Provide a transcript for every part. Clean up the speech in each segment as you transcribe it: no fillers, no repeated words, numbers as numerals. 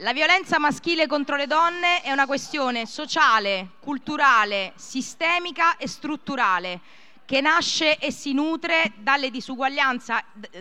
La violenza maschile contro le donne è una questione sociale, culturale, sistemica e strutturale che nasce e si nutre della disuguaglianza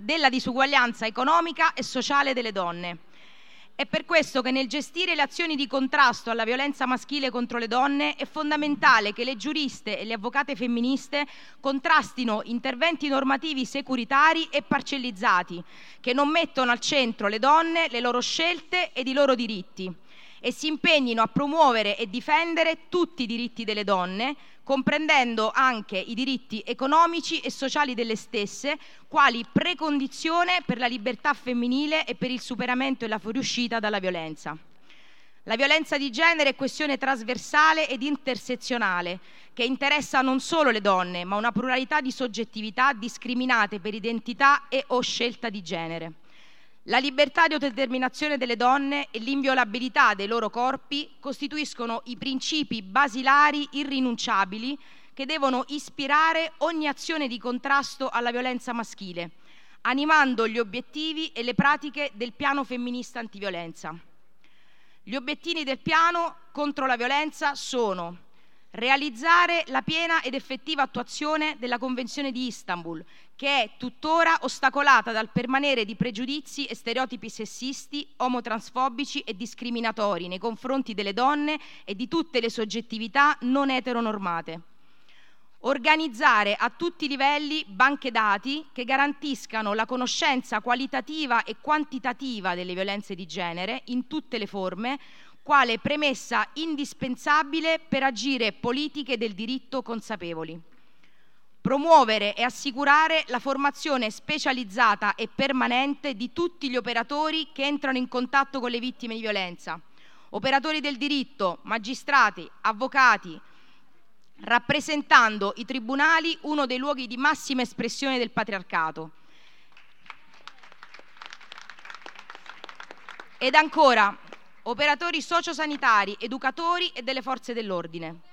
economica e sociale delle donne. È per questo che nel gestire le azioni di contrasto alla violenza maschile contro le donne è fondamentale che le giuriste e le avvocate femministe contrastino interventi normativi securitari e parcellizzati che non mettono al centro le donne, le loro scelte ed i loro diritti e si impegnino a promuovere e difendere tutti i diritti delle donne, comprendendo anche i diritti economici e sociali delle stesse, quali precondizione per la libertà femminile e per il superamento e la fuoriuscita dalla violenza. La violenza di genere è questione trasversale ed intersezionale che interessa non solo le donne, ma una pluralità di soggettività discriminate per identità e o scelta di genere. La libertà di autodeterminazione delle donne e l'inviolabilità dei loro corpi costituiscono i principi basilari irrinunciabili che devono ispirare ogni azione di contrasto alla violenza maschile, animando gli obiettivi e le pratiche del piano femminista antiviolenza. Gli obiettivi del piano contro la violenza sono: realizzare la piena ed effettiva attuazione della Convenzione di Istanbul, che è tuttora ostacolata dal permanere di pregiudizi e stereotipi sessisti, omotransfobici e discriminatori nei confronti delle donne e di tutte le soggettività non eteronormate. Organizzare a tutti i livelli banche dati che garantiscano la conoscenza qualitativa e quantitativa delle violenze di genere in tutte le forme, quale premessa indispensabile per agire politiche del diritto consapevoli. Promuovere e assicurare la formazione specializzata e permanente di tutti gli operatori che entrano in contatto con le vittime di violenza, operatori del diritto, magistrati, avvocati, rappresentando i tribunali, uno dei luoghi di massima espressione del patriarcato. Ed ancora, operatori sociosanitari, educatori e delle forze dell'ordine.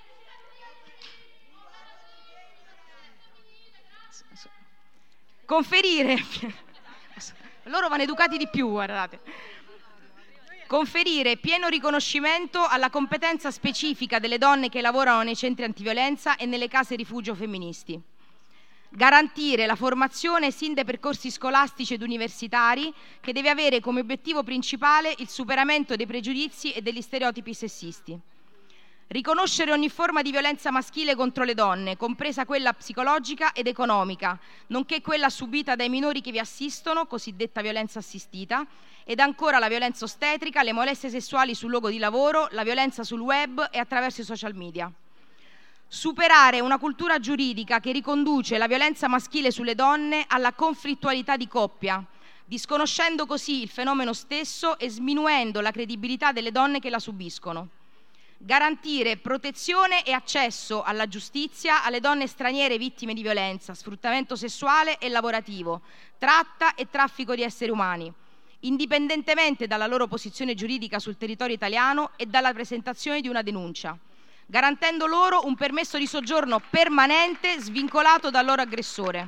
Conferire, loro vanno educati di più, guardate. Conferire pieno riconoscimento alla competenza specifica delle donne che lavorano nei centri antiviolenza e nelle case rifugio femministi. Garantire la formazione sin dai percorsi scolastici ed universitari, che deve avere come obiettivo principale il superamento dei pregiudizi e degli stereotipi sessisti. Riconoscere ogni forma di violenza maschile contro le donne, compresa quella psicologica ed economica, nonché quella subita dai minori che vi assistono, cosiddetta violenza assistita, ed ancora la violenza ostetrica, le molestie sessuali sul luogo di lavoro, la violenza sul web e attraverso i social media. Superare una cultura giuridica che riconduce la violenza maschile sulle donne alla conflittualità di coppia, disconoscendo così il fenomeno stesso e sminuendo la credibilità delle donne che la subiscono. Garantire protezione e accesso alla giustizia alle donne straniere vittime di violenza, sfruttamento sessuale e lavorativo, tratta e traffico di esseri umani, indipendentemente dalla loro posizione giuridica sul territorio italiano e dalla presentazione di una denuncia, garantendo loro un permesso di soggiorno permanente svincolato dal loro aggressore.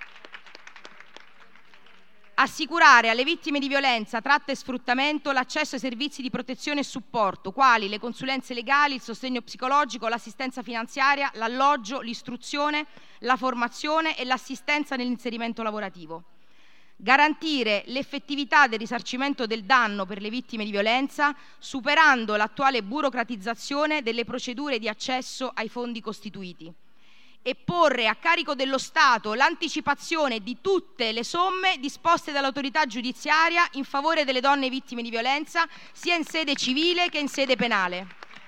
Assicurare alle vittime di violenza, tratta e sfruttamento l'accesso ai servizi di protezione e supporto, quali le consulenze legali, il sostegno psicologico, l'assistenza finanziaria, l'alloggio, l'istruzione, la formazione e l'assistenza nell'inserimento lavorativo. Garantire l'effettività del risarcimento del danno per le vittime di violenza, superando l'attuale burocratizzazione delle procedure di accesso ai fondi costituiti. E porre a carico dello Stato l'anticipazione di tutte le somme disposte dall'autorità giudiziaria in favore delle donne vittime di violenza, sia in sede civile che in sede penale.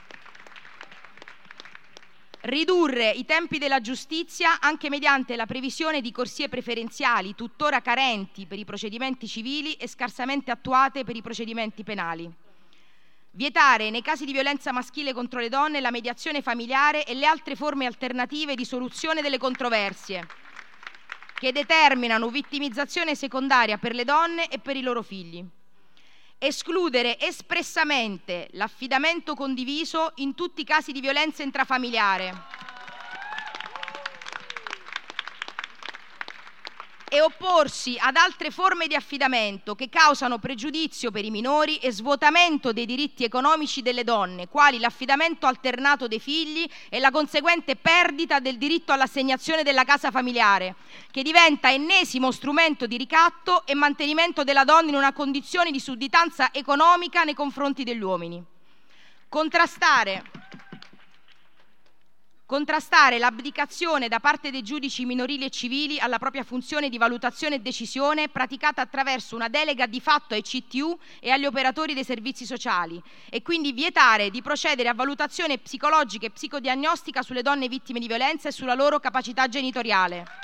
Ridurre i tempi della giustizia anche mediante la previsione di corsie preferenziali, tuttora carenti per i procedimenti civili e scarsamente attuate per i procedimenti penali. Vietare nei casi di violenza maschile contro le donne la mediazione familiare e le altre forme alternative di soluzione delle controversie che determinano vittimizzazione secondaria per le donne e per i loro figli. Escludere espressamente l'affidamento condiviso in tutti i casi di violenza intrafamiliare e opporsi ad altre forme di affidamento che causano pregiudizio per i minori e svuotamento dei diritti economici delle donne, quali l'affidamento alternato dei figli e la conseguente perdita del diritto all'assegnazione della casa familiare, che diventa ennesimo strumento di ricatto e mantenimento della donna in una condizione di sudditanza economica nei confronti degli uomini. Contrastare l'abdicazione da parte dei giudici minorili e civili alla propria funzione di valutazione e decisione praticata attraverso una delega di fatto ai CTU e agli operatori dei servizi sociali, e quindi vietare di procedere a valutazione psicologica e psicodiagnostica sulle donne vittime di violenza e sulla loro capacità genitoriale.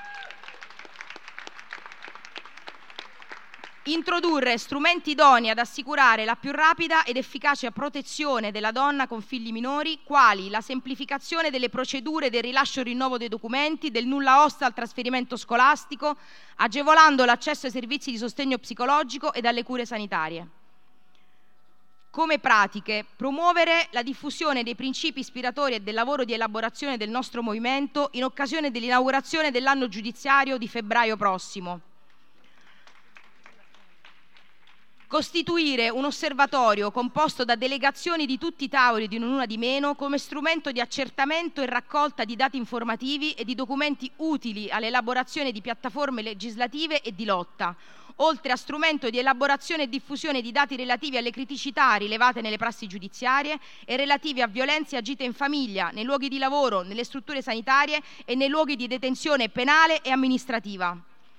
Introdurre strumenti idonei ad assicurare la più rapida ed efficace protezione della donna con figli minori, quali la semplificazione delle procedure del rilascio e rinnovo dei documenti, del nulla osta al trasferimento scolastico, agevolando l'accesso ai servizi di sostegno psicologico ed alle cure sanitarie. Come pratiche, promuovere la diffusione dei principi ispiratori e del lavoro di elaborazione del nostro movimento in occasione dell'inaugurazione dell'anno giudiziario di febbraio prossimo. Costituire un osservatorio composto da delegazioni di tutti i tavoli di non una di meno come strumento di accertamento e raccolta di dati informativi e di documenti utili all'elaborazione di piattaforme legislative e di lotta, oltre a strumento di elaborazione e diffusione di dati relativi alle criticità rilevate nelle prassi giudiziarie e relativi a violenze agite in famiglia, nei luoghi di lavoro, nelle strutture sanitarie e nei luoghi di detenzione penale e amministrativa.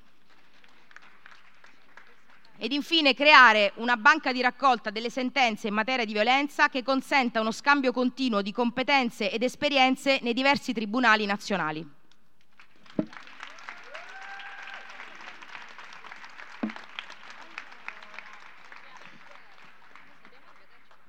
Ed infine creare una banca di raccolta delle sentenze in materia di violenza che consenta uno scambio continuo di competenze ed esperienze nei diversi tribunali nazionali.